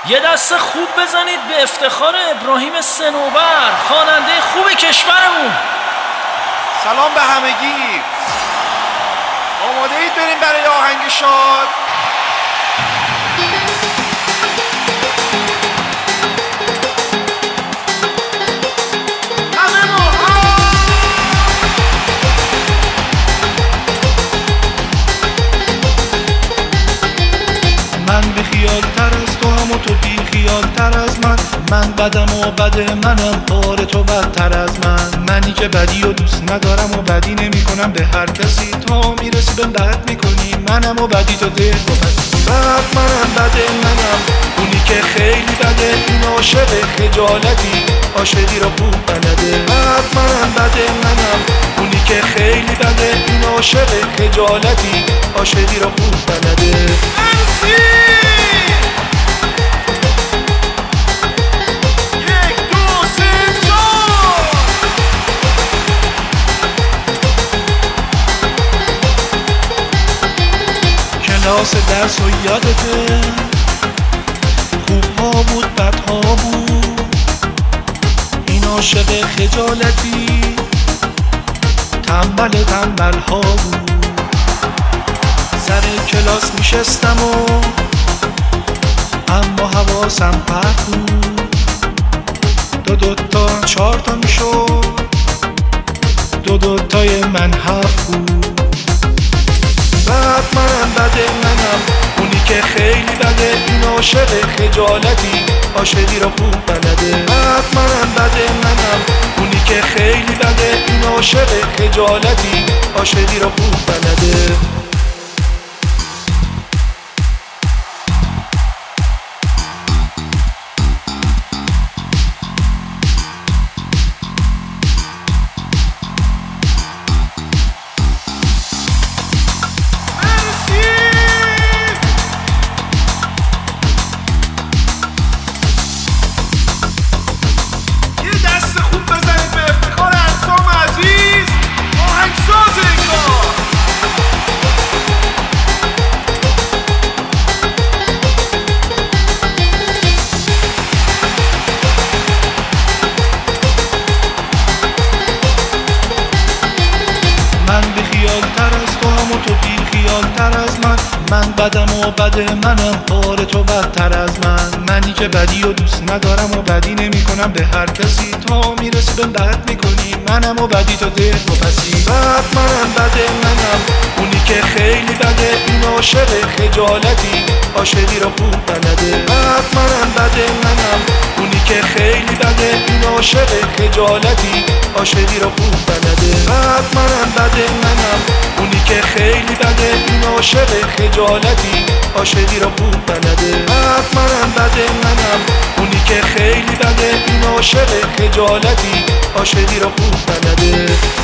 یه دست خوب بزنید به افتخار ابراهیم صنوبر، خواننده خوب کشورمون. سلام به همگی. آماده اید بریم برای آهنگ شاد؟ من بی خیال تر از تو هم و تو بی خیال تر از من بدم و بد منم، بار تو بدتر از منی که بدی و دوست ندارم و بدی نمی کنم به هر کسی، تا میرسی به بد میکنی منم و بدی تو ده و بد منم بده منم، اونی که خیلی بده این عاشق خجالتی، عاشقی رو خوب بلده. منم بده منم، اونی که خیلی بده این عاشق خجالتی، عاشقی رو خوب بلده. کلاس درس و یادته، خوب ها بود بد ها بود، این عاشق خجالتی تنبل ها بود. سر کلاس میشستم و اما حواسم پرت بود، دو تا چهار تا میشد، دو تای من هفت بود. منم بده منم، اونی که خیلی بده این عاشق خجالتی، عاشقی رو خوب بلده. منم بده منم، اونی که خیلی بده این عاشق خجالتی، عاشقی رو خوب بلده. من بی خیال تر از تو هم و تو بی خیال تر از من بدم و بد منم، بار تو بدتر از منی که بدی و دوست ندارم و بدی نمی کنم به هر کسی، تا میرسی به بد میکنی منم و بدی تو ده و پسی. منم بده منم، اونی که خیلی بده این عاشق خجالتی، عاشقی رو خوب بلده. منم بده منم، اونی که خیلی بده این عاشق خجالتی، عاشقی رو خوب بلده. منم بده منم، اونی که خیلی بده این عاشق خجالتی، عاشقی رو خوب بلده. منم بده منم، اونی که خیلی بده این عاشق خجالتی، عاشقی رو خوب بلده.